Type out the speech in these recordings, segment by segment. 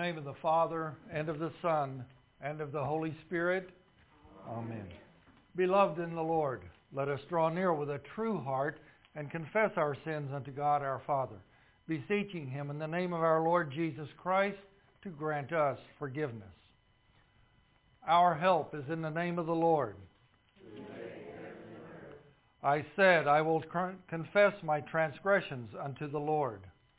name of the Father, and of the Son, and of the Holy Spirit. Amen. Beloved in the Lord, let us draw near with a true heart and confess our sins unto God our Father, beseeching Him in the name of our Lord Jesus Christ to grant us forgiveness. Our help is in the name of the Lord. I said, I will confess my transgressions unto the Lord.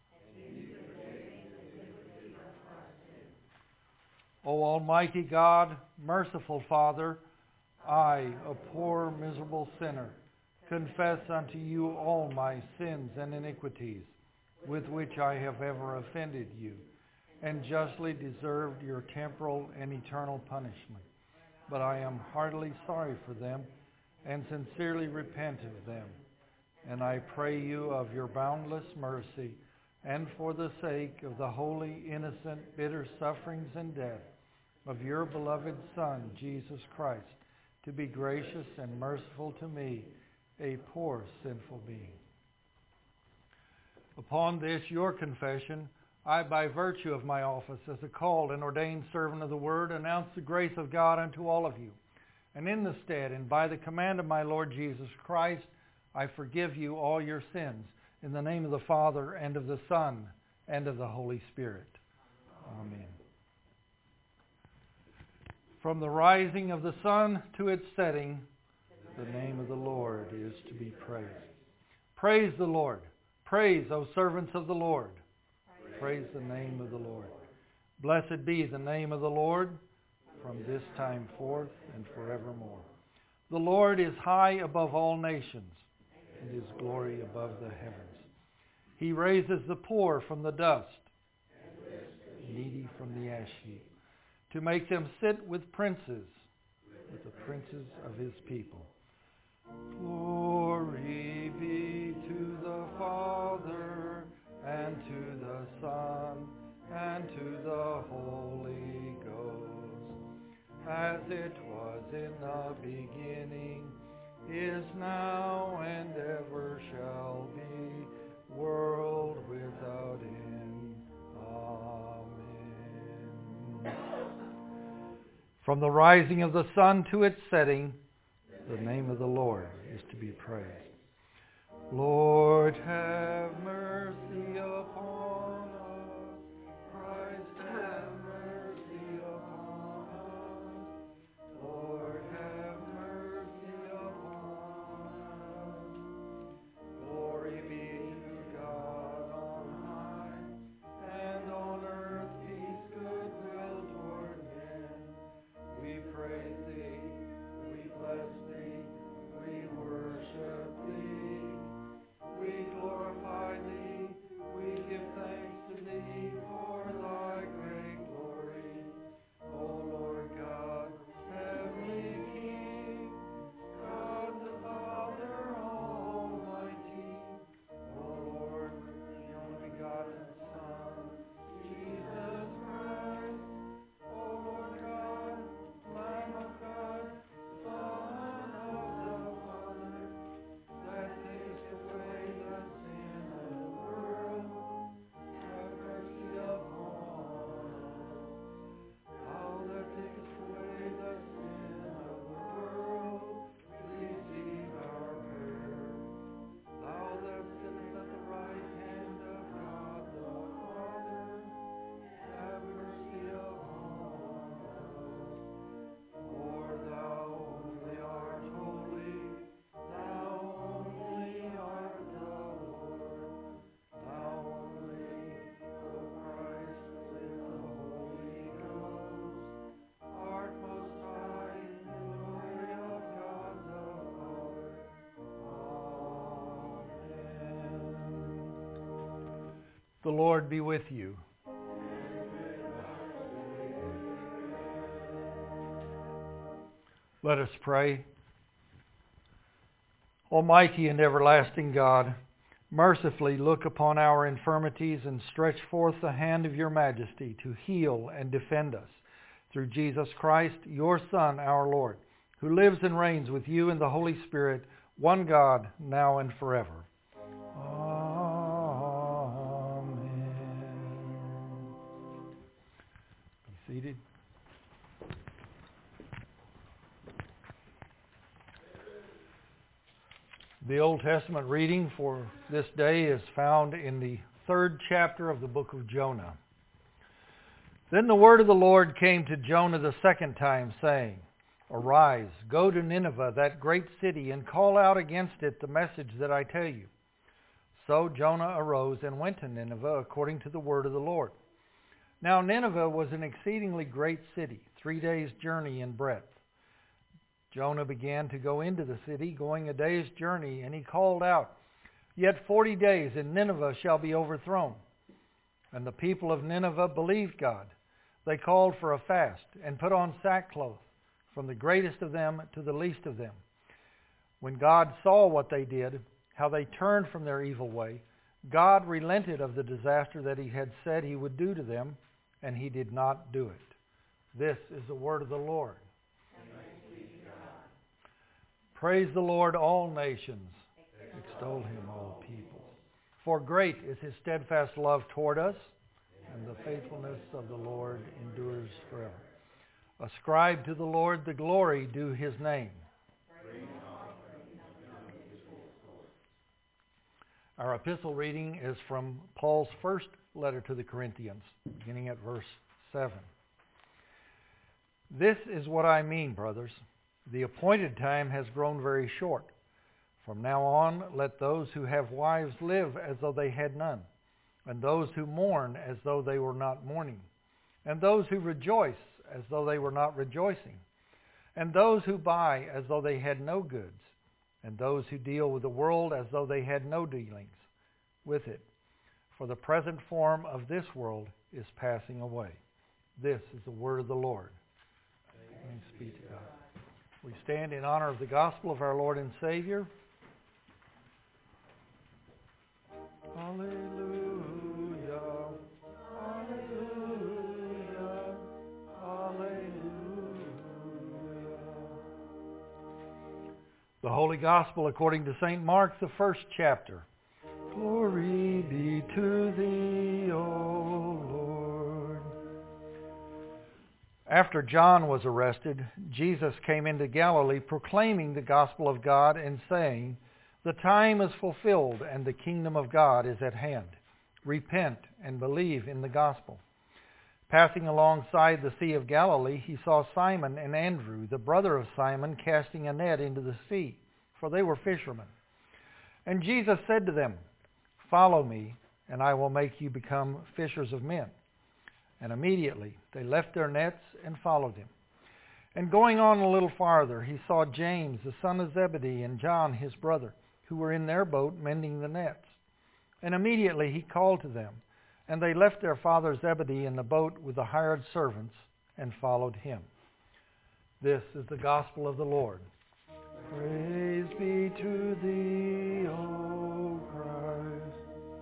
O Almighty God, merciful Father, I, a poor, miserable sinner, confess unto you all my sins and iniquities, with which I have ever offended you, and justly deserved your temporal and eternal punishment. But I am heartily sorry for them, and sincerely repent of them. And I pray you of your boundless mercy, and for the sake of the holy, innocent, bitter sufferings and death of your beloved Son, Jesus Christ, to be gracious and merciful to me, a poor, sinful being. Upon this, your confession, I, by virtue of my office as a called and ordained servant of the Word, announce the grace of God unto all of you. And in the stead, and by the command of my Lord Jesus Christ, I forgive you all your sins, in the name of the Father, and of the Son, and of the Holy Spirit. Amen. From the rising of the sun to its setting, the name of the Lord is to be praised. Praise the Lord. Praise, O servants of the Lord. Praise the name of the Lord. Blessed be the name of the Lord, from this time forth and forevermore. The Lord is high above all nations, and His glory above the heavens. He raises the poor from the dust, the needy from the ash heap, to make them sit with princes, with the princes of His people. Glory be to the Father, and to the Son, and to the Holy Ghost, as it was in the beginning, is now, and ever shall be, world without end. Amen. From the rising of the sun to its setting, the name of the Lord is to be praised. Lord, have mercy upon us. Christ, have mercy upon us. Lord, have mercy upon us. Glory be to God on high, and on earth peace, goodwill toward men. We praise Thee, we bless Thee, we worship Thee, we glorify Thee, we give thanks to Thee for Thy great glory. O Lord God, Heavenly King, God the Father Almighty, O Lord, the only begotten Son, Jesus Christ, O Lord God, Lamb of God, Son of the Father, that takest away the sin of the world, have mercy upon us. Thou that takest away the sin of the world, receive our prayer. Thou that sittest at the right hand of God the Father, have mercy upon us. For Thou only art holy, Thou only art the Lord, Thou only, O Christ, with the Holy Ghost, art most high in the glory of God the Father. Amen. The Lord be with you. Let us pray. Almighty and everlasting God, mercifully look upon our infirmities and stretch forth the hand of your majesty to heal and defend us. Through Jesus Christ, your Son, our Lord, who lives and reigns with you in the Holy Spirit, one God, now and forever. Amen. Seated. The Old Testament reading for this day is found in the 3rd chapter of the book of Jonah. Then the word of the Lord came to Jonah the second time, saying, Arise, go to Nineveh, that great city, and call out against it the message that I tell you. So Jonah arose and went to Nineveh according to the word of the Lord. Now Nineveh was an exceedingly great city, 3 days' journey in breadth. Jonah began to go into the city, going a day's journey, and he called out, Yet 40 days, and Nineveh shall be overthrown. And the people of Nineveh believed God. They called for a fast, and put on sackcloth, from the greatest of them to the least of them. When God saw what they did, how they turned from their evil way, God relented of the disaster that he had said he would do to them, and he did not do it. This is the word of the Lord. Praise the Lord, all nations. Extol him, all peoples. For great is his steadfast love toward us, and the faithfulness of the Lord endures forever. Ascribe to the Lord the glory due his name. Our epistle reading is from Paul's first letter to the Corinthians, beginning at verse 7. This is what I mean, brothers. The appointed time has grown very short. From now on, let those who have wives live as though they had none, and those who mourn as though they were not mourning, and those who rejoice as though they were not rejoicing, and those who buy as though they had no goods, and those who deal with the world as though they had no dealings with it. For the present form of this world is passing away. This is the word of the Lord. Thanks be to God. We stand in honor of the gospel of our Lord and Savior. Hallelujah, hallelujah, hallelujah. The Holy Gospel according to St. Mark, the 1st chapter. Glory be to thee, O Lord. After John was arrested, Jesus came into Galilee proclaiming the gospel of God and saying, The time is fulfilled and the kingdom of God is at hand. Repent and believe in the gospel. Passing alongside the Sea of Galilee, he saw Simon and Andrew, the brother of Simon, casting a net into the sea, for they were fishermen. And Jesus said to them, Follow me, and I will make you become fishers of men. And immediately they left their nets and followed him. And going on a little farther, he saw James, the son of Zebedee, and John, his brother, who were in their boat mending the nets. And immediately he called to them, and they left their father Zebedee in the boat with the hired servants and followed him. This is the gospel of the Lord. Praise be to thee, O Christ.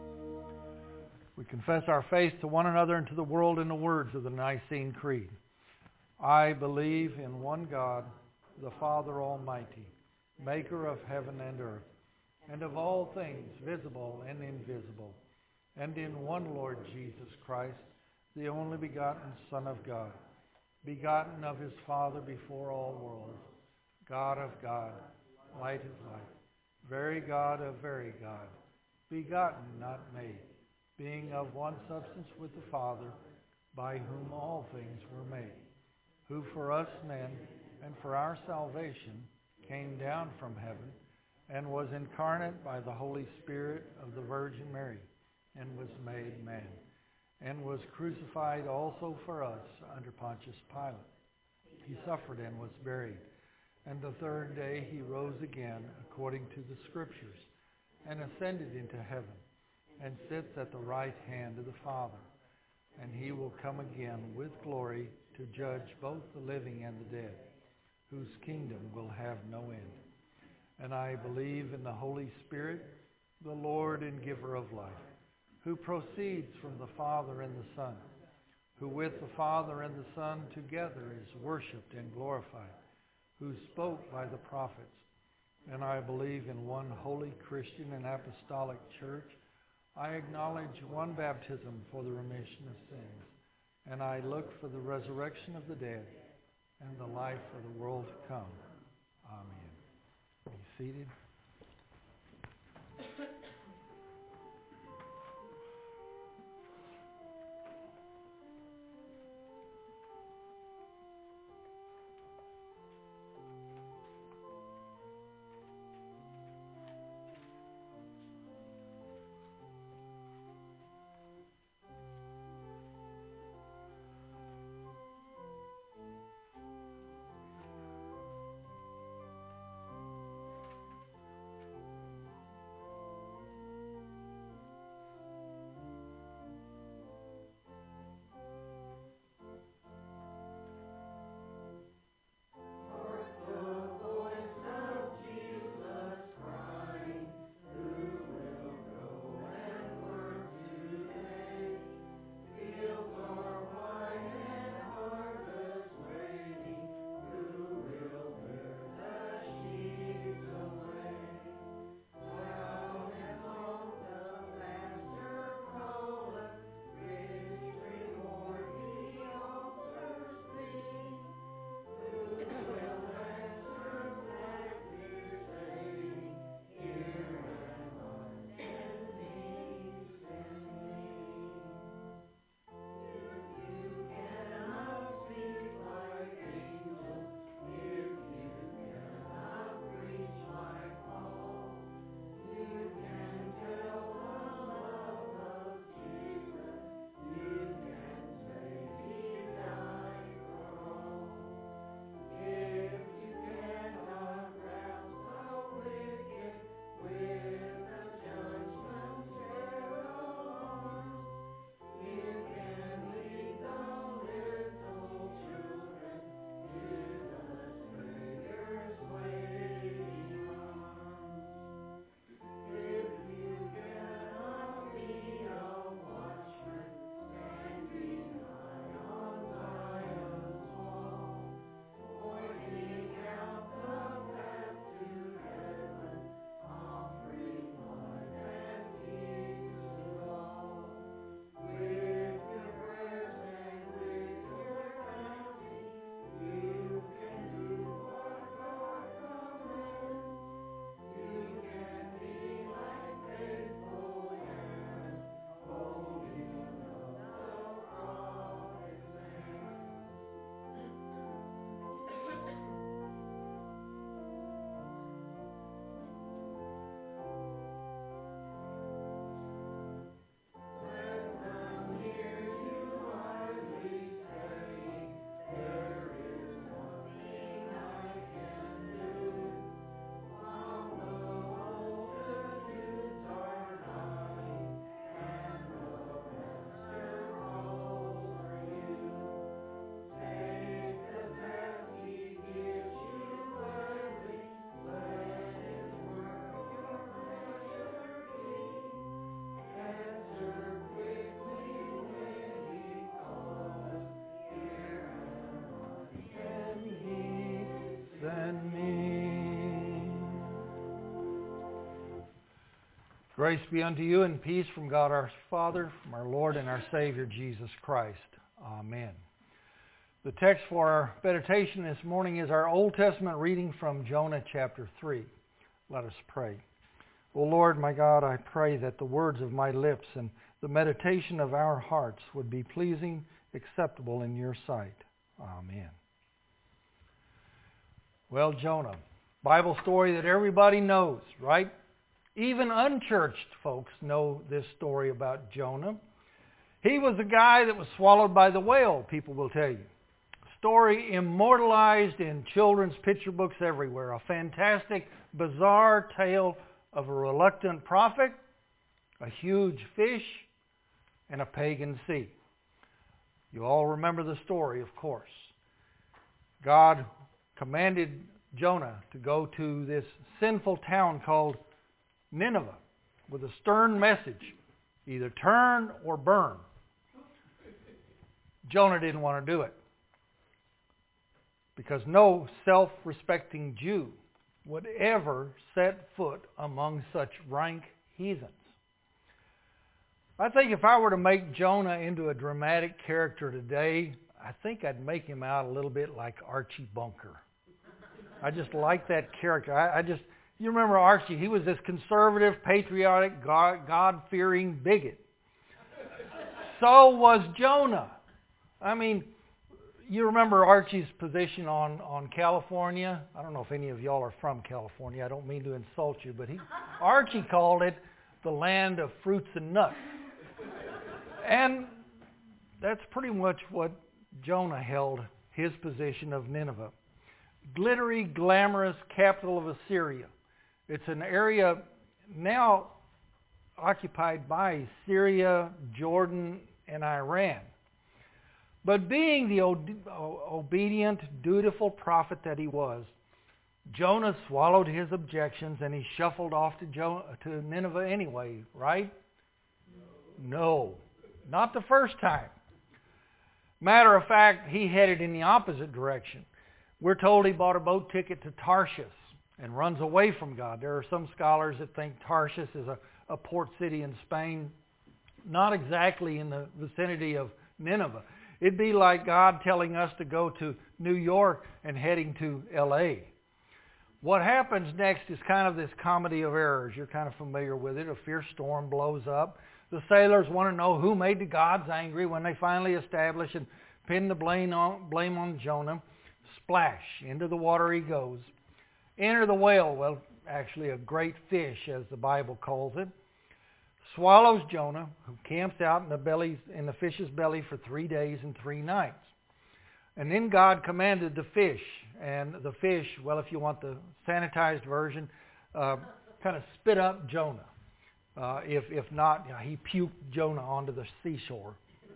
We confess our faith to one another and to the world in the words of the Nicene Creed. I believe in one God, the Father Almighty, maker of heaven and earth, and of all things visible and invisible, and in one Lord Jesus Christ, the only begotten Son of God, begotten of his Father before all worlds, God of God, light of light, very God of very God, begotten, not made, being of one substance with the Father, by whom all things were made, who for us men and for our salvation came down from heaven and was incarnate by the Holy Spirit of the Virgin Mary, and was made man, and was crucified also for us under Pontius Pilate. He suffered and was buried, and the third day he rose again according to the Scriptures, and ascended into heaven, and sits at the right hand of the Father. And he will come again with glory to judge both the living and the dead, whose kingdom will have no end. And I believe in the Holy Spirit, the Lord and giver of life, who proceeds from the Father and the Son, who with the Father and the Son together is worshipped and glorified, who spoke by the prophets. And I believe in one holy Christian and apostolic church. I acknowledge one baptism for the remission of sins, and I look for the resurrection of the dead and the life of the world to come. Amen. Be seated. Grace be unto you and peace from God our Father, from our Lord and our Savior Jesus Christ. Amen. The text for our meditation this morning is our Old Testament reading from Jonah chapter 3. Let us pray. O Lord, my God, I pray that the words of my lips and the meditation of our hearts would be pleasing, acceptable in your sight. Amen. Well, Jonah, Bible story that everybody knows, right? Even unchurched folks know this story about Jonah. He was the guy that was swallowed by the whale, people will tell you. Story immortalized in children's picture books everywhere. A fantastic, bizarre tale of a reluctant prophet, a huge fish, and a pagan sea. You all remember the story, of course. God commanded Jonah to go to this sinful town called Nineveh with a stern message, either turn or burn. Jonah didn't want to do it because no self-respecting Jew would ever set foot among such rank heathens. I think if I were to make Jonah into a dramatic character today, I think I'd make him out a little bit like Archie Bunker. I just like that character. You remember Archie, he was this conservative, patriotic, God-fearing bigot. So was Jonah. I mean, you remember Archie's position on California? I don't know if any of y'all are from California. I don't mean to insult you, but Archie called it the land of fruits and nuts. And that's pretty much what Jonah held his position of Nineveh. Glittery, glamorous capital of Assyria. It's an area now occupied by Syria, Jordan, and Iran. But being the obedient, dutiful prophet that he was, Jonah swallowed his objections and he shuffled off to Nineveh anyway, right? No, not the first time. Matter of fact, he headed in the opposite direction. We're told he bought a boat ticket to Tarshish and runs away from God. There are some scholars that think Tarshish is a port city in Spain, not exactly in the vicinity of Nineveh. It'd be like God telling us to go to New York and heading to L.A. What happens next is kind of this comedy of errors. You're kind of familiar with it. A fierce storm blows up. The sailors want to know who made the gods angry. When they finally establish and pin the blame on Jonah, splash, into the water he goes. Enter the whale, well, actually a great fish, as the Bible calls it, swallows Jonah, who camps out in the fish's belly for 3 days and 3 nights. And then God commanded the fish, and the fish, well, if you want the sanitized version, kind of spit up Jonah. If not, he puked Jonah onto the seashore.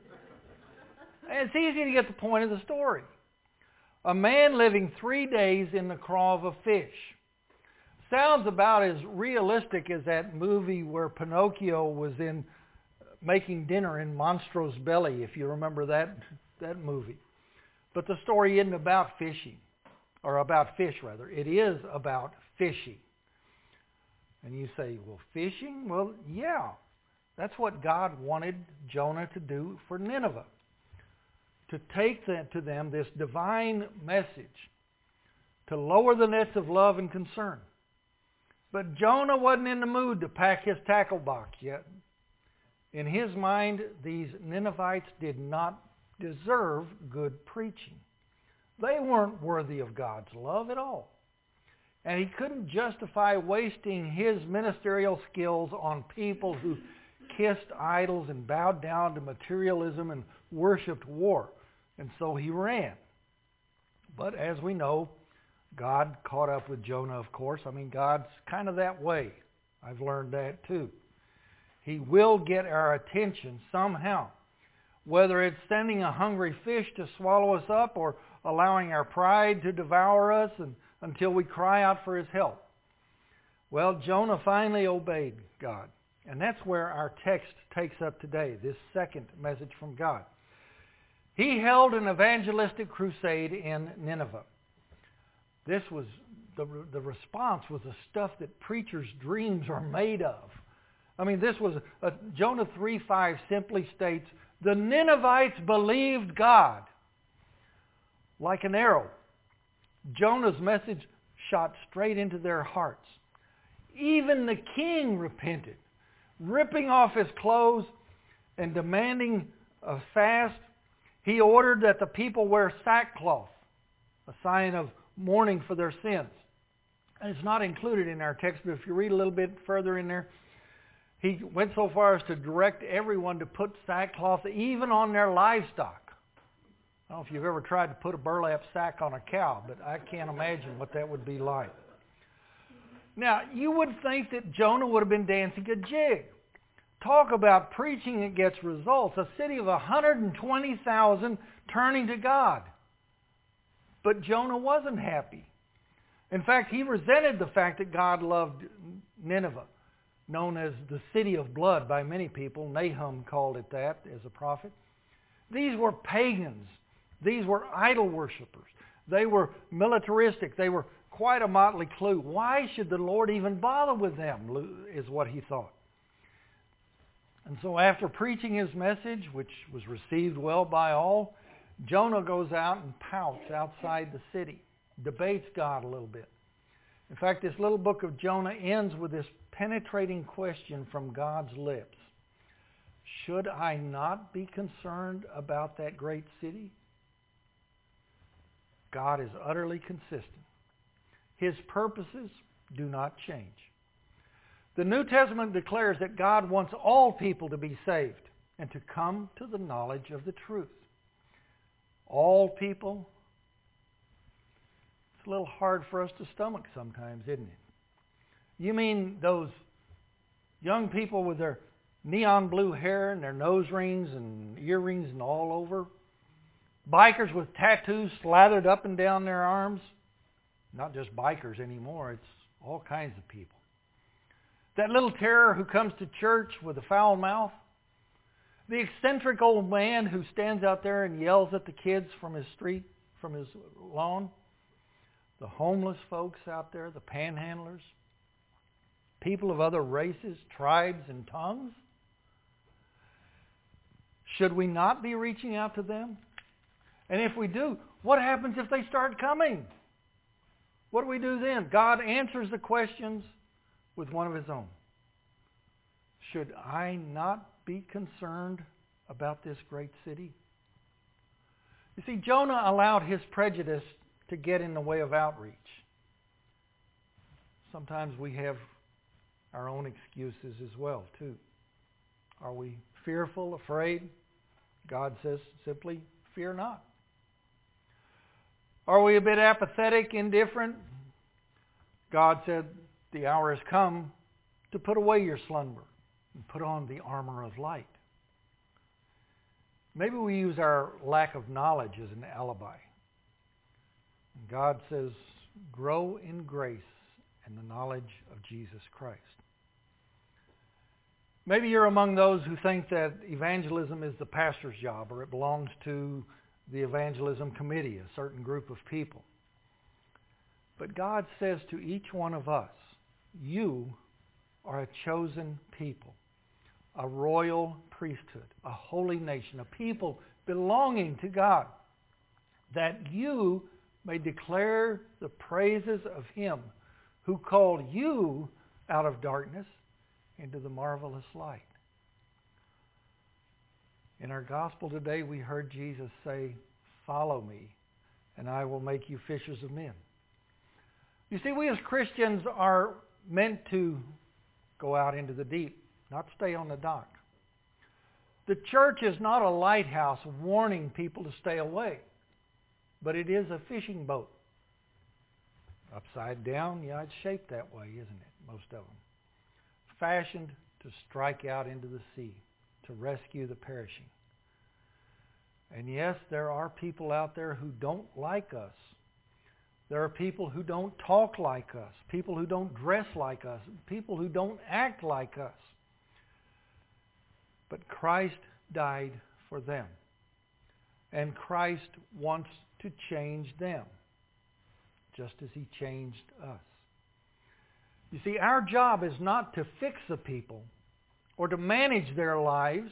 And it's easy to get the point of the story. A man living 3 days in the craw of a fish. Sounds about as realistic as that movie where Pinocchio was making dinner in Monstro's belly, if you remember that movie. But the story isn't about fishing, or about fish rather. It is about fishing. And you say, well, fishing? Well, yeah. That's what God wanted Jonah to do for Nineveh. To take to them this divine message. To lower the nets of love and concern. But Jonah wasn't in the mood to pack his tackle box yet. In his mind, these Ninevites did not deserve good preaching. They weren't worthy of God's love at all. And he couldn't justify wasting his ministerial skills on people who kissed idols and bowed down to materialism and worshipped war. And so he ran. But as we know, God caught up with Jonah, of course. I mean, God's kind of that way. I've learned that too. He will get our attention somehow. Whether it's sending a hungry fish to swallow us up or allowing our pride to devour us until we cry out for his help. Well, Jonah finally obeyed God. And that's where our text takes up today, this second message from God. He held an evangelistic crusade in Nineveh. This was, the response was the stuff that preachers' dreams are made of. I mean, this was, Jonah 3:5 simply states, the Ninevites believed God. Like an arrow, Jonah's message shot straight into their hearts. Even the king repented, ripping off his clothes and demanding a fast. He ordered that the people wear sackcloth, a sign of mourning for their sins. And it's not included in our text, but if you read a little bit further in there, he went so far as to direct everyone to put sackcloth even on their livestock. I don't know if you've ever tried to put a burlap sack on a cow, but I can't imagine what that would be like. Now, you would think that Jonah would have been dancing a jig. Talk about preaching that gets results. A city of 120,000 turning to God. But Jonah wasn't happy. In fact, he resented the fact that God loved Nineveh, known as the city of blood by many people. Nahum called it that as a prophet. These were pagans. These were idol worshippers. They were militaristic. They were quite a motley crew. Why should the Lord even bother with them, is what he thought. And so after preaching his message, which was received well by all, Jonah goes out and pouts outside the city, debates God a little bit. In fact, this little book of Jonah ends with this penetrating question from God's lips. Should I not be concerned about that great city? God is utterly consistent. His purposes do not change. The New Testament declares that God wants all people to be saved and to come to the knowledge of the truth. All people. It's a little hard for us to stomach sometimes, isn't it? You mean those young people with their neon blue hair and their nose rings and earrings and all over? Bikers with tattoos slathered up and down their arms? Not just bikers anymore, it's all kinds of people. That little terror who comes to church with a foul mouth? The eccentric old man who stands out there and yells at the kids from his street, from his lawn? The homeless folks out there, the panhandlers? People of other races, tribes, and tongues? Should we not be reaching out to them? And if we do, what happens if they start coming? What do we do then? God answers the questions with one of His own. Should I not be concerned about this great city? You see, Jonah allowed his prejudice to get in the way of outreach. Sometimes we have our own excuses as well, too. Are we fearful, afraid? God says simply, fear not. Are we a bit apathetic, indifferent? God said, the hour has come to put away your slumber and put on the armor of light. Maybe we use our lack of knowledge as an alibi. And God says, grow in grace and the knowledge of Jesus Christ. Maybe you're among those who think that evangelism is the pastor's job or it belongs to the evangelism committee, a certain group of people. But God says to each one of us, you are a chosen people, a royal priesthood, a holy nation, a people belonging to God, that you may declare the praises of Him who called you out of darkness into the marvelous light. In our gospel today, we heard Jesus say, follow me, and I will make you fishers of men. You see, we as Christians are meant to go out into the deep, not stay on the dock. The church is not a lighthouse warning people to stay away, but it is a fishing boat. Upside down, yeah, it's shaped that way, isn't it? Most of them. Fashioned to strike out into the sea, to rescue the perishing. And yes, there are people out there who don't like us. There are people who don't talk like us, people who don't dress like us, people who don't act like us. But Christ died for them. And Christ wants to change them, just as He changed us. You see, our job is not to fix the people or to manage their lives.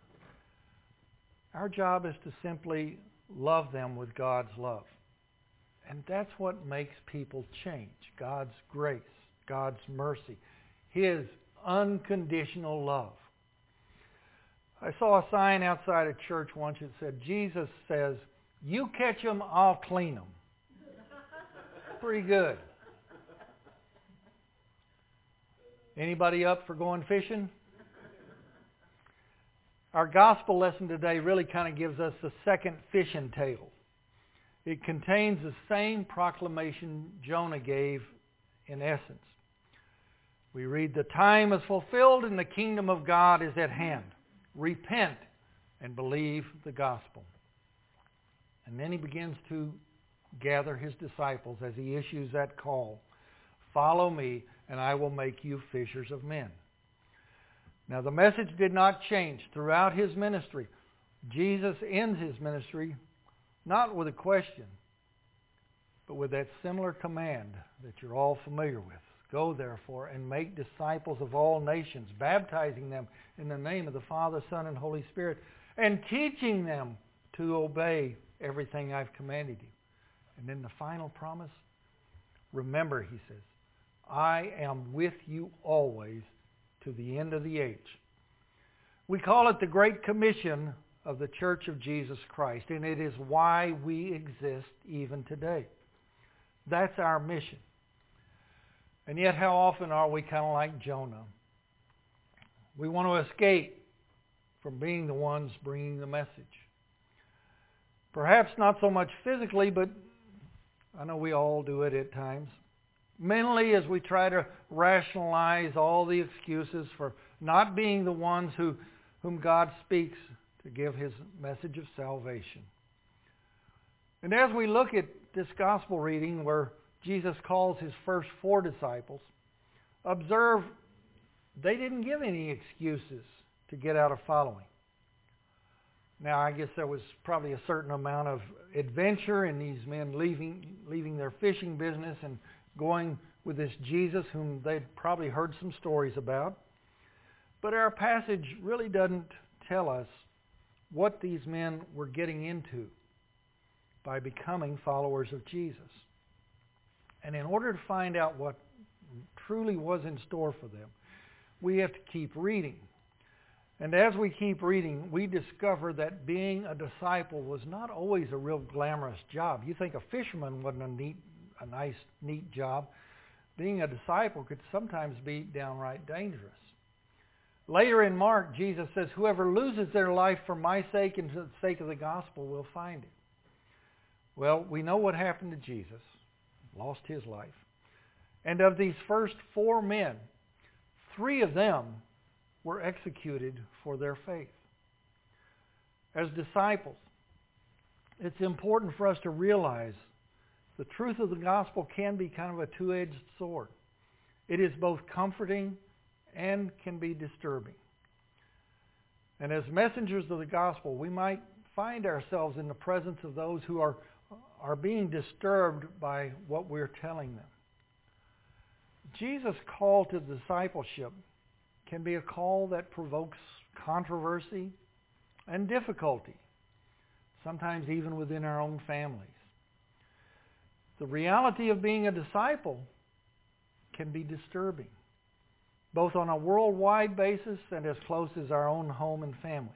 Our job is to simply love them with God's love. And that's what makes people change. God's grace, God's mercy, His unconditional love. I saw a sign outside a church once that said, Jesus says, you catch them, I'll clean them. Pretty good. Anybody up for going fishing? Our gospel lesson today really kind of gives us the second fishing tale. It contains the same proclamation Jonah gave in essence. We read, the time is fulfilled and the kingdom of God is at hand. Repent and believe the gospel. And then he begins to gather his disciples as he issues that call. Follow me and I will make you fishers of men. Now the message did not change throughout his ministry. Jesus ends his ministry not with a question, but with that similar command that you're all familiar with. Go, therefore, and make disciples of all nations, baptizing them in the name of the Father, Son, and Holy Spirit, and teaching them to obey everything I've commanded you. And then the final promise, remember, he says, I am with you always to the end of the age. We call it the Great Commission of the Church of Jesus Christ, and it is why we exist even today. That's our mission. And yet how often are we kind of like Jonah? We want to escape from being the ones bringing the message. Perhaps not so much physically, but I know we all do it at times. Mentally, as we try to rationalize all the excuses for not being the ones whom God speaks to give His message of salvation. And as we look at this gospel reading where Jesus calls His first 4 disciples, observe they didn't give any excuses to get out of following. Now, I guess there was probably a certain amount of adventure in these men leaving their fishing business and going with this Jesus whom they'd probably heard some stories about. But our passage really doesn't tell us what these men were getting into by becoming followers of Jesus. And in order to find out what truly was in store for them, we have to keep reading. And as we keep reading, we discover that being a disciple was not always a real glamorous job. You think a fisherman wasn't a nice, neat job. Being a disciple could sometimes be downright dangerous. Later in Mark, Jesus says, whoever loses their life for my sake and for the sake of the gospel will find it. Well, we know what happened to Jesus. Lost his life. And of these first 4 men, 3 of them were executed for their faith. As disciples, it's important for us to realize the truth of the gospel can be kind of a two-edged sword. It is both comforting and can be disturbing. And as messengers of the gospel, we might find ourselves in the presence of those who are being disturbed by what we're telling them. Jesus' call to discipleship can be a call that provokes controversy and difficulty, sometimes even within our own families. The reality of being a disciple can be disturbing, both on a worldwide basis and as close as our own home and family.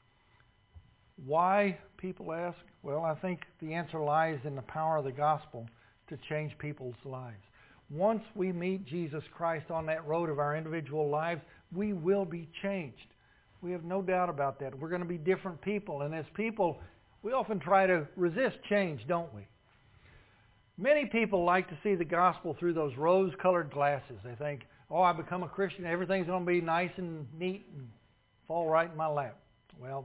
Why, people ask? Well, I think the answer lies in the power of the gospel to change people's lives. Once we meet Jesus Christ on that road of our individual lives, we will be changed. We have no doubt about that. We're going to be different people. And as people, we often try to resist change, don't we? Many people like to see the gospel through those rose-colored glasses. They think, oh, I become a Christian, everything's going to be nice and neat and fall right in my lap. Well,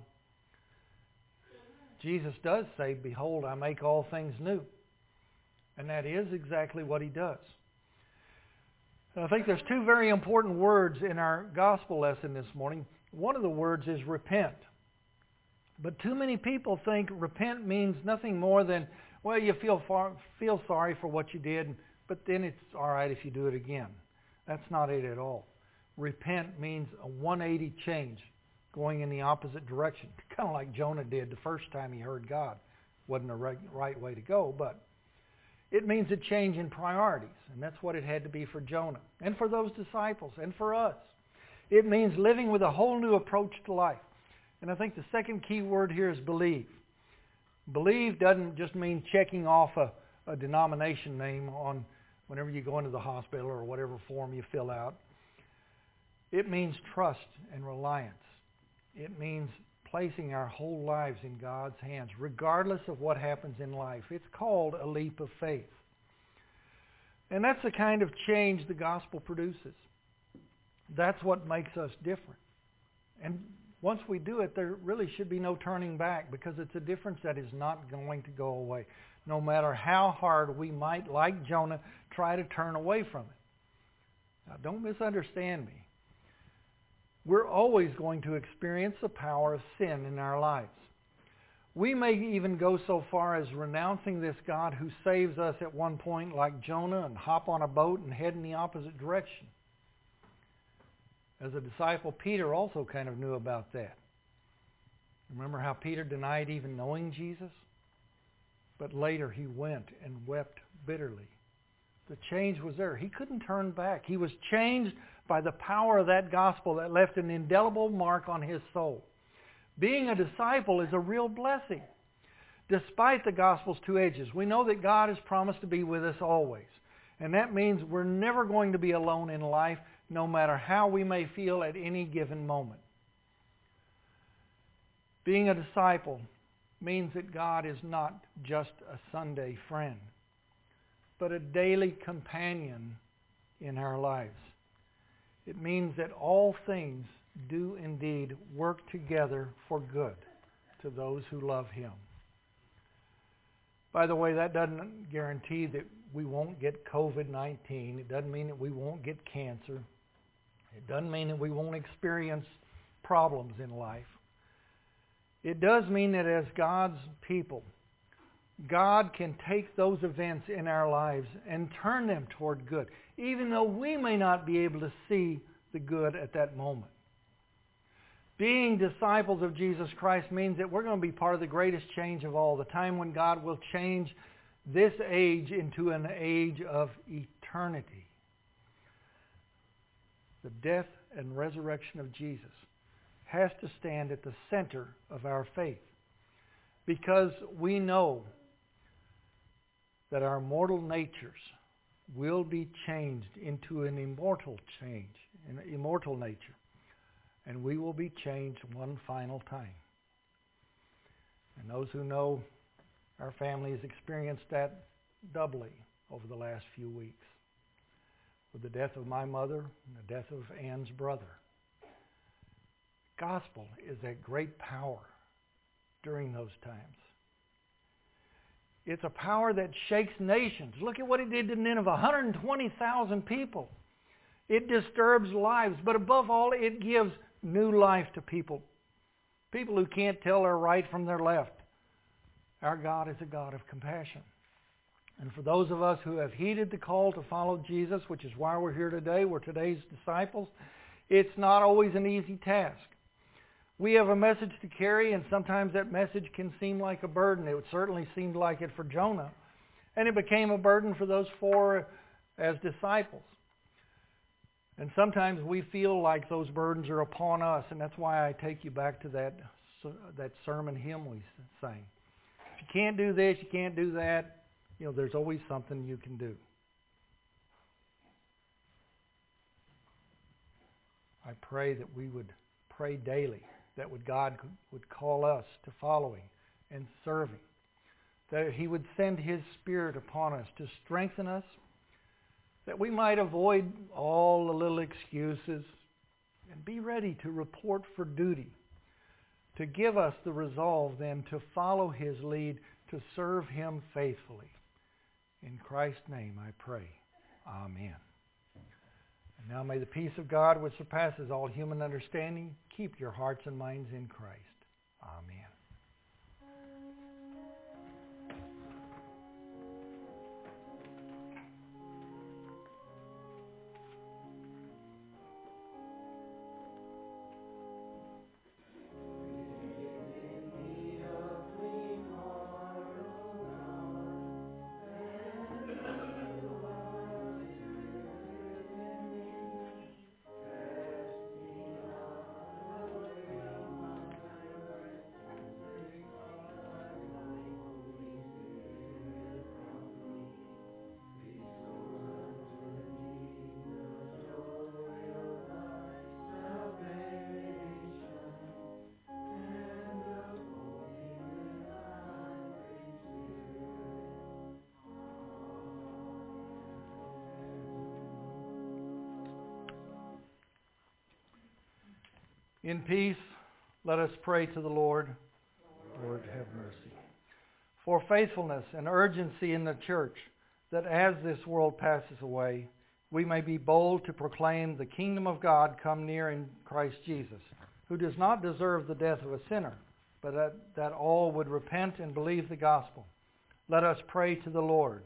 Jesus does say, behold, I make all things new. And that is exactly what He does. And I think there's 2 very important words in our gospel lesson this morning. One of the words is repent. But too many people think repent means nothing more than, well, you feel sorry for what you did, but then it's all right if you do it again. That's not it at all. Repent means a 180 change, going in the opposite direction. Kind of like Jonah did the first time he heard God. Wasn't the right way to go, but it means a change in priorities, and that's what it had to be for Jonah, and for those disciples, and for us. It means living with a whole new approach to life. And I think the second key word here is believe. Believe doesn't just mean checking off a denomination name on whenever you go into the hospital or whatever form you fill out. It means trust and reliance. It means placing our whole lives in God's hands, regardless of what happens in life. It's called a leap of faith. And that's the kind of change the gospel produces. That's what makes us different. And once we do it, there really should be no turning back, because it's a difference that is not going to go away, no matter how hard we might, like Jonah, try to turn away from it. Now, don't misunderstand me. We're always going to experience the power of sin in our lives. We may even go so far as renouncing this God who saves us at one point like Jonah and hop on a boat and head in the opposite direction. As a disciple, Peter also kind of knew about that. Remember how Peter denied even knowing Jesus? But later he went and wept bitterly. The change was there. He couldn't turn back. He was changed by the power of that gospel that left an indelible mark on his soul. Being a disciple is a real blessing. Despite the gospel's two edges, we know that God has promised to be with us always. And that means we're never going to be alone in life, no matter how we may feel at any given moment. Being a disciple means that God is not just a Sunday friend, but a daily companion in our lives. It means that all things do indeed work together for good to those who love Him. By the way, that doesn't guarantee that we won't get COVID-19. It doesn't mean that we won't get cancer. It doesn't mean that we won't experience problems in life. It does mean that as God's people, God can take those events in our lives and turn them toward good, even though we may not be able to see the good at that moment. Being disciples of Jesus Christ means that we're going to be part of the greatest change of all, the time when God will change this age into an age of eternity. The death and resurrection of Jesus has to stand at the center of our faith, because we know that our mortal natures will be changed into an immortal change, an immortal nature. And we will be changed one final time. And those who know our family has experienced that doubly over the last few weeks, with the death of my mother and the death of Ann's brother. The gospel is a great power during those times. It's a power that shakes nations. Look at what it did to Nineveh, 120,000 people. It disturbs lives, but above all, it gives new life to people. People who can't tell their right from their left. Our God is a God of compassion. And for those of us who have heeded the call to follow Jesus, which is why we're here today, we're today's disciples, it's not always an easy task. We have a message to carry, and sometimes that message can seem like a burden. It certainly seemed like it for Jonah. And it became a burden for those four as disciples. And sometimes we feel like those burdens are upon us, and that's why I take you back to that sermon hymn we sang. If you can't do this, you can't do that, there's always something you can do. I pray that we would pray daily, that God would call us to following and serving, that He would send His Spirit upon us to strengthen us, that we might avoid all the little excuses and be ready to report for duty, to give us the resolve then to follow His lead, to serve Him faithfully. In Christ's name I pray. Amen. And now may the peace of God, which surpasses all human understanding, keep your hearts and minds in Christ. Amen. In peace, let us pray to the Lord. Lord, have mercy. For faithfulness and urgency in the church, that as this world passes away, we may be bold to proclaim the kingdom of God come near in Christ Jesus, who does not deserve the death of a sinner, but that all would repent and believe the gospel. Let us pray to the Lord.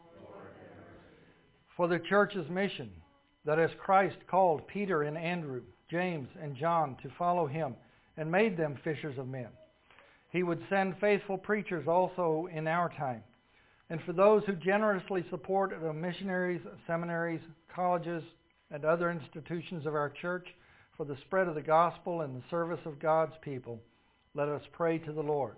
For the church's mission, that as Christ called Peter and Andrew, James and John to follow him and made them fishers of men, he would send faithful preachers also in our time. And for those who generously support the missionaries, seminaries, colleges, and other institutions of our church for the spread of the gospel and the service of God's people, let us pray to the Lord.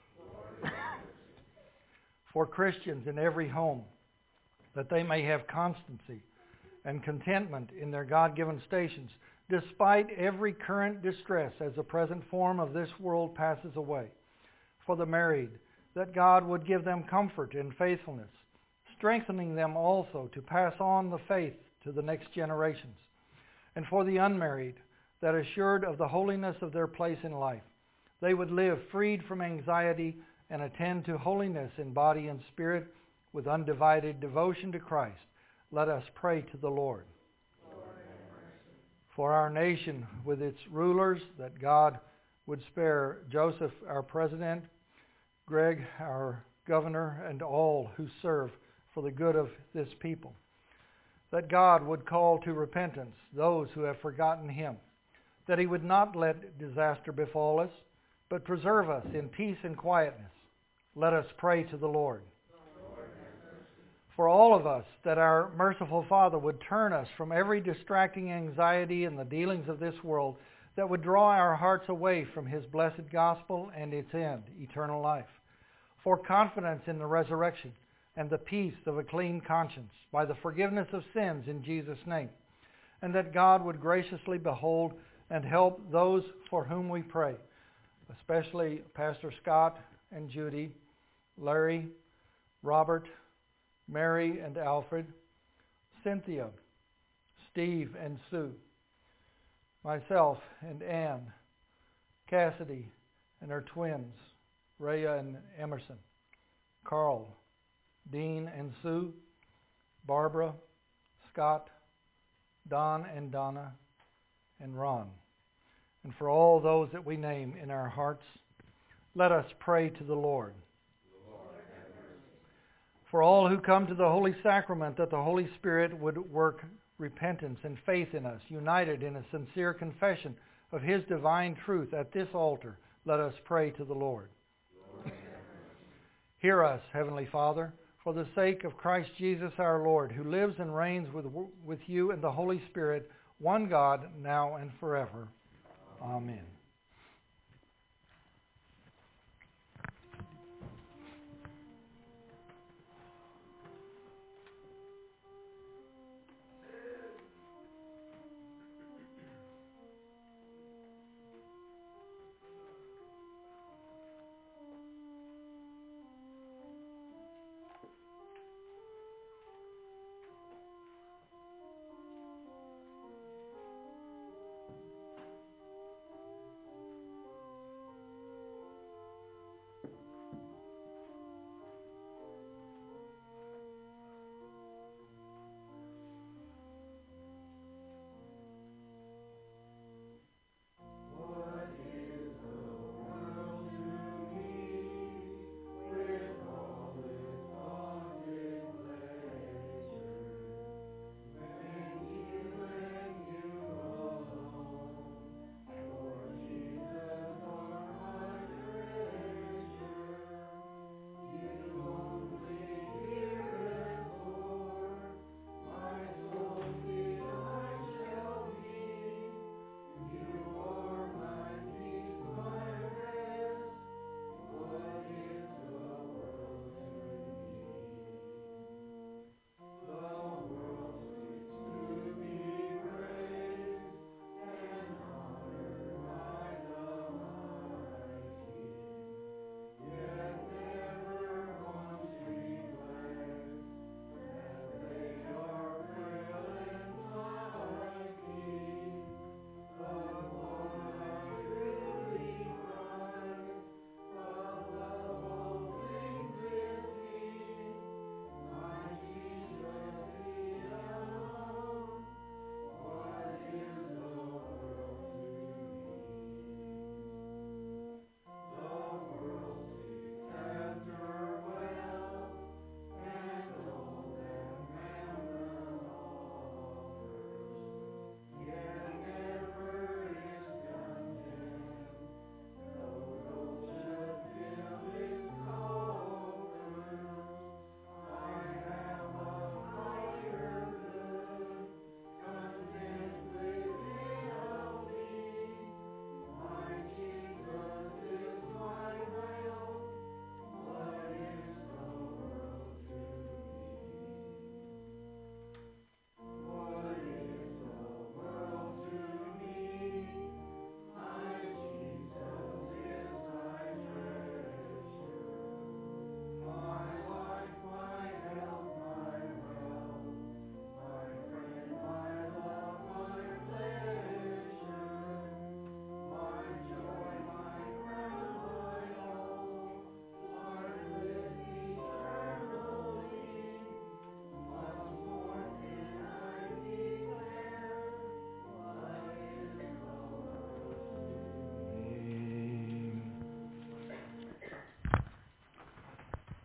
For Christians in every home, that they may have constancy and contentment in their God-given stations, despite every current distress as the present form of this world passes away. For the married, that God would give them comfort and faithfulness, strengthening them also to pass on the faith to the next generations. And for the unmarried, that assured of the holiness of their place in life, they would live freed from anxiety and attend to holiness in body and spirit with undivided devotion to Christ. Let us pray to the Lord. For our nation with its rulers, that God would spare Joseph, our president, Greg, our governor, and all who serve for the good of this people. That God would call to repentance those who have forgotten him. That he would not let disaster befall us, but preserve us in peace and quietness. Let us pray to the Lord. For all of us, that our merciful Father would turn us from every distracting anxiety in the dealings of this world that would draw our hearts away from his blessed gospel and its end, eternal life. For confidence in the resurrection and the peace of a clean conscience by the forgiveness of sins in Jesus' name. And that God would graciously behold and help those for whom we pray, especially Pastor Scott and Judy, Larry, Robert, Mary and Alfred, Cynthia, Steve and Sue, myself and Ann, Cassidy and her twins, Rhea and Emerson, Carl, Dean and Sue, Barbara, Scott, Don and Donna, and Ron. And for all those that we name in our hearts, let us pray to the Lord. For all who come to the Holy Sacrament, that the Holy Spirit would work repentance and faith in us, united in a sincere confession of his divine truth at this altar, let us pray to the Lord. Hear us, Heavenly Father, for the sake of Christ Jesus our Lord, who lives and reigns with you and the Holy Spirit, one God, now and forever. Amen.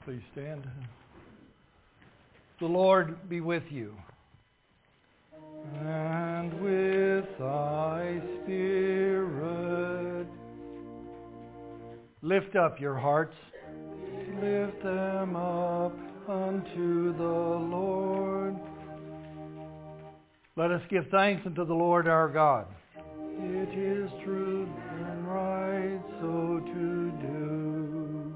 Please stand. The Lord be with you. And with thy spirit. Lift up your hearts. Lift them up unto the Lord. Let us give thanks unto the Lord our God. It is truth and right so to do.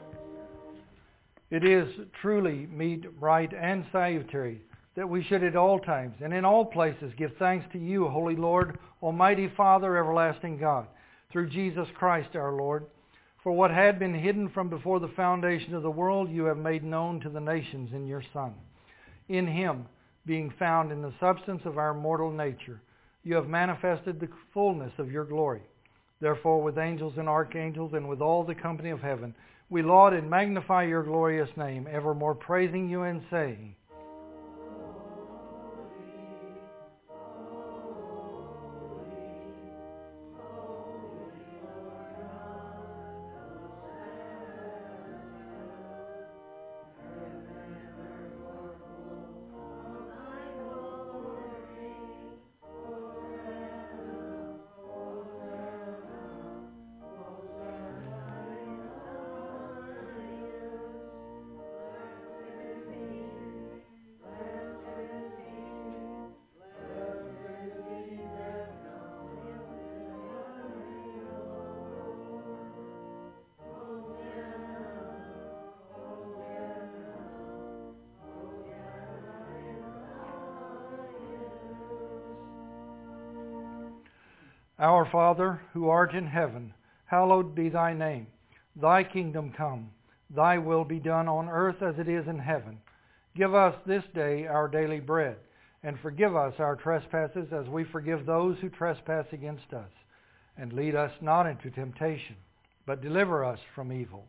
It is truly meet, right, and salutary that we should at all times and in all places give thanks to you, Holy Lord, Almighty Father, everlasting God, through Jesus Christ our Lord. For what had been hidden from before the foundation of the world, you have made known to the nations in your Son. In him, being found in the substance of our mortal nature, you have manifested the fullness of your glory. Therefore, with angels and archangels and with all the company of heaven, we laud and magnify your glorious name, evermore praising you and saying, Our Father, who art in heaven, hallowed be thy name. Thy kingdom come, thy will be done on earth as it is in heaven. Give us this day our daily bread, and forgive us our trespasses as we forgive those who trespass against us. And lead us not into temptation, but deliver us from evil.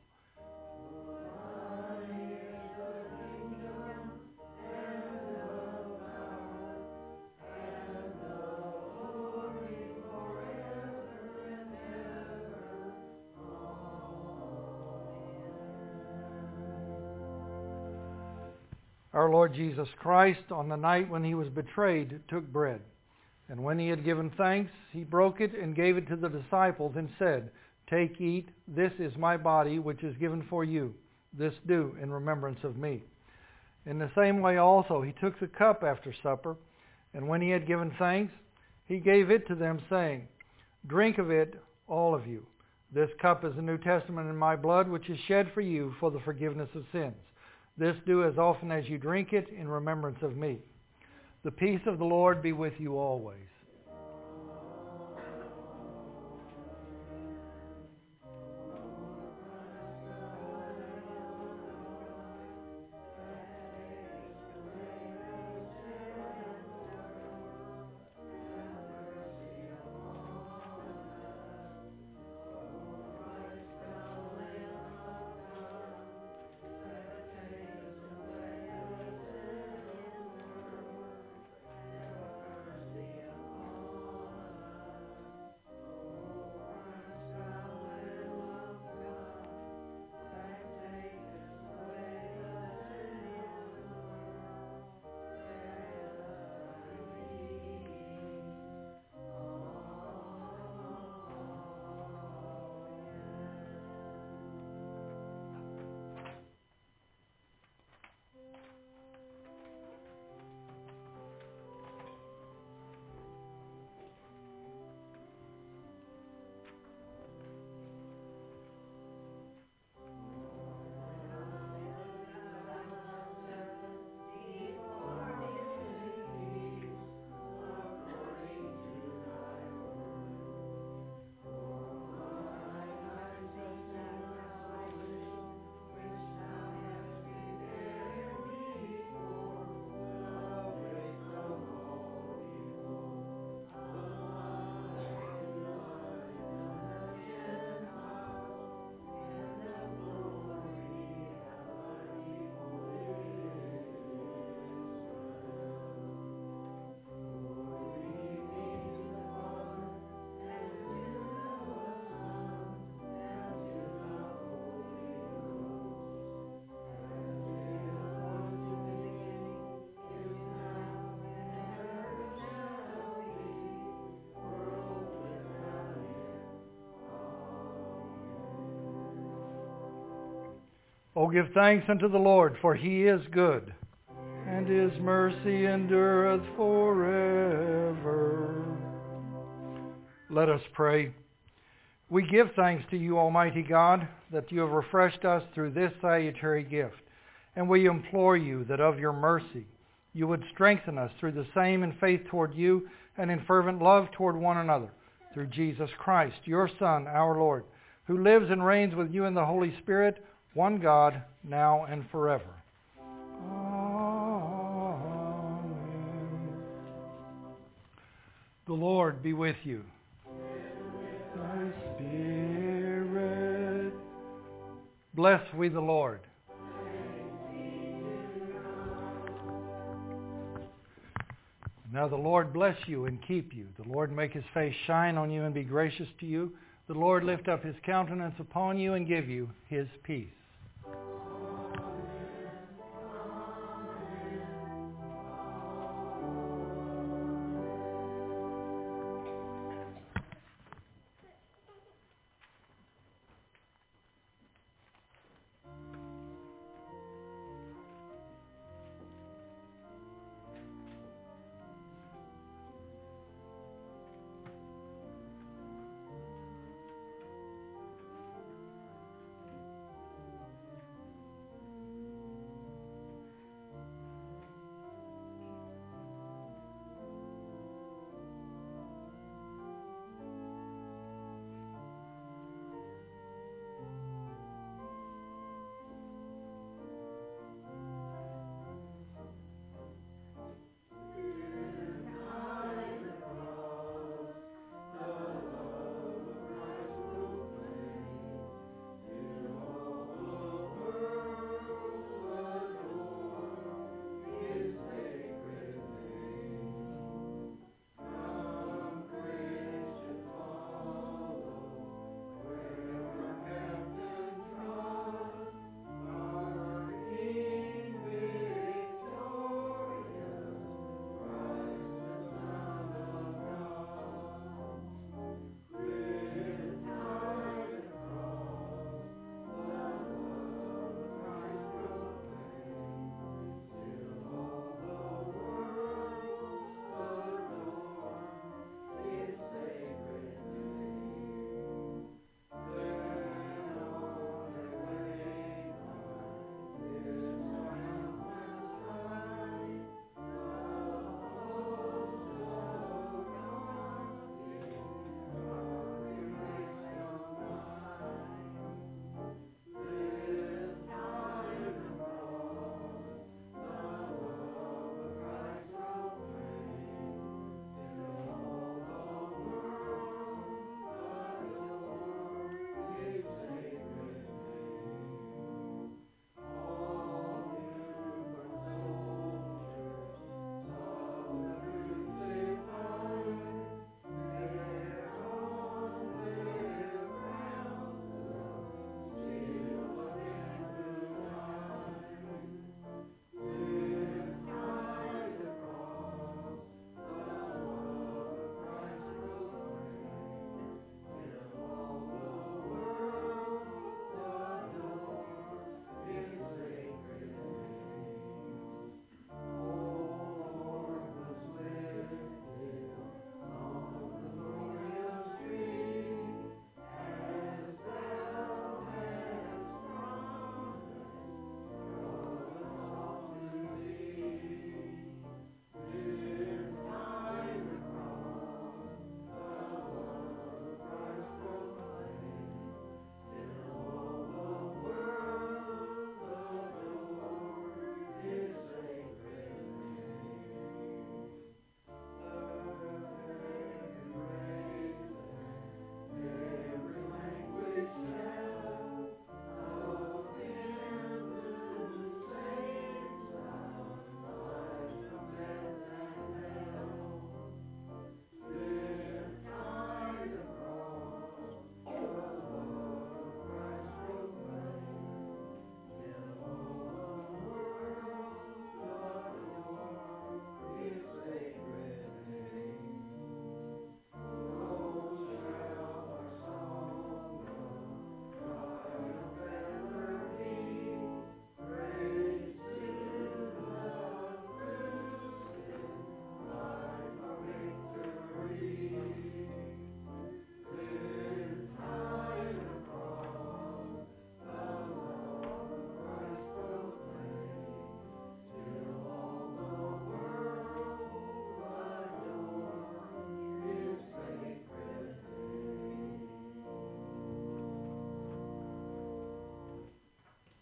Our Lord Jesus Christ, on the night when he was betrayed, took bread. And when he had given thanks, he broke it and gave it to the disciples and said, Take, eat, this is my body which is given for you. This do in remembrance of me. In the same way also he took the cup after supper, and when he had given thanks, he gave it to them, saying, Drink of it, all of you. This cup is the New Testament in my blood, which is shed for you for the forgiveness of sins. This do as often as you drink it in remembrance of me. The peace of the Lord be with you always. O give thanks unto the Lord, for he is good, and his mercy endureth forever. Let us pray. We give thanks to you, Almighty God, that you have refreshed us through this salutary gift, and we implore you that of your mercy you would strengthen us through the same in faith toward you and in fervent love toward one another, through Jesus Christ, your Son, our Lord, who lives and reigns with you in the Holy Spirit, one God, now and forever. Amen. The Lord be with you. And with thy spirit. Bless we the Lord. Now the Lord bless you and keep you. The Lord make his face shine on you and be gracious to you. The Lord lift up his countenance upon you and give you his peace.